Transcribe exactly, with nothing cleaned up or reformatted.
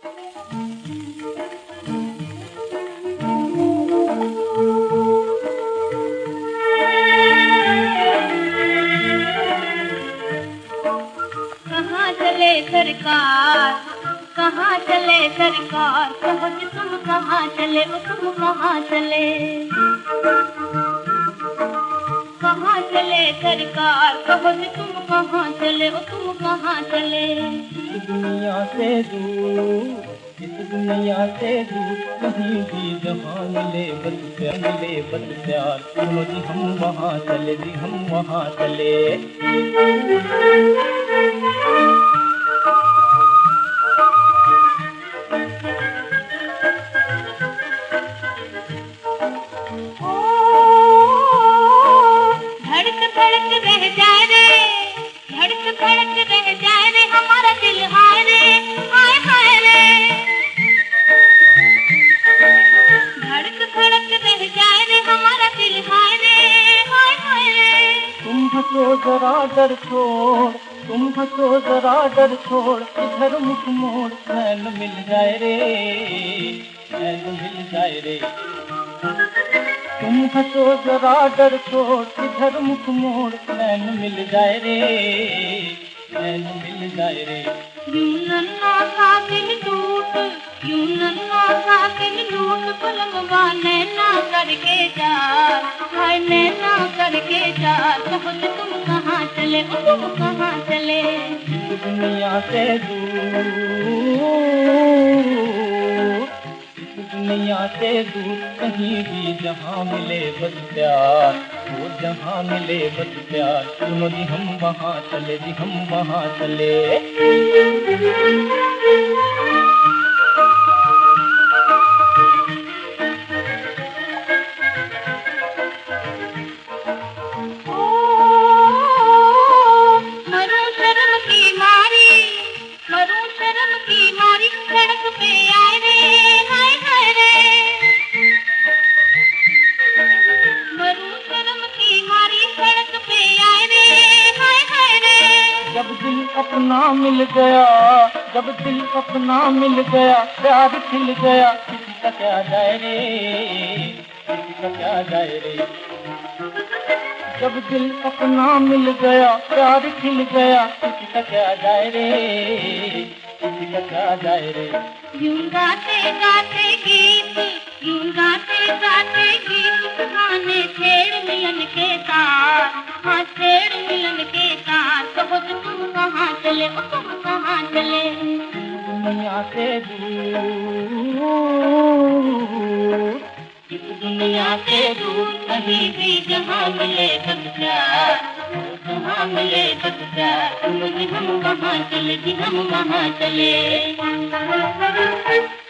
कहाँ चले सरकार, कहाँ चले सरकार, कहो कि तुम कहाँ चले, ओ तुम कहाँ चले। कहाँ चले सरकार, कहो कि तुम कहाँ चले, ओ तुम कहाँ चले। इस दुनिया से दूर, इस दुनिया से दूर, कहीं भी जहाँ मिले बस प्यार, मिले बस प्यार, सुनो जी हम वहाँ चले, जी हम वहाँ चले। धड़क धड़क रह जाए रे, धड़क धड़क रह जाए रे हमारा दिल, हाय रे हाय हाय रे। धड़क धड़क रह जाए रे हमारा दिल, हाय रे हाय हाय रे। तुम हंसो जरा डर छोड़, तुम हंसो जरा डर छोड़, इधर मुख मोड़, नैन मिल जाए रे, नैन मिल जाए रे। तुम हंसो जरा डर छोड़, इधर मुख मोड़, नैन मिल जाए रे, नैन मिल जाए रे। यूं नन्हा सा दिल टूट, यूं नन्हा सा दिल टूट, पलंगवा नैना करके जा, हाय नैना करके जा। कहो कि तुम कहाँ चले, ओ तुम कहाँ चले। इस दुनिया से दूर, इस दुनिया से दूर, कहीं भी जहाँ मिले बस प्यार, वो जहाँ मिले बस प्यार, सुनो जी हम वहाँ चले, जी हम वहाँ चले। मरूं शर्म की मारी, मरूं शर्म की मारी, सड़क पे आए रे हाय हाय रे। मरूं शर्म की मारी, सड़क पे आए रे हाय हाय रे। जब दिल अपना मिल गया, जब दिल अपना मिल गया, प्यार खिल गया, किसी का क्या जाए रे, किसी का क्या जाए रे। जब दिल अपना मिल गया, प्यार खिल गया, किसी का क्या जाए रे, किसी का क्या जाए रे। यूं गाते गाते गीत, यूं गाते गाते गीत, सुहाने छेड़ मिलन के तार, हाँ छेड़ मिलन के तार। कहो कि तुम कहाँ चले, ओ तुम कहाँ चले। दुनिया से दूर, इस दुनिया से दूर, कहीं भी जहाँ मिले बस प्यार, जहाँ मिले बस प्यार, सुनो जी हम वहाँ चले, जी हम वहाँ चले।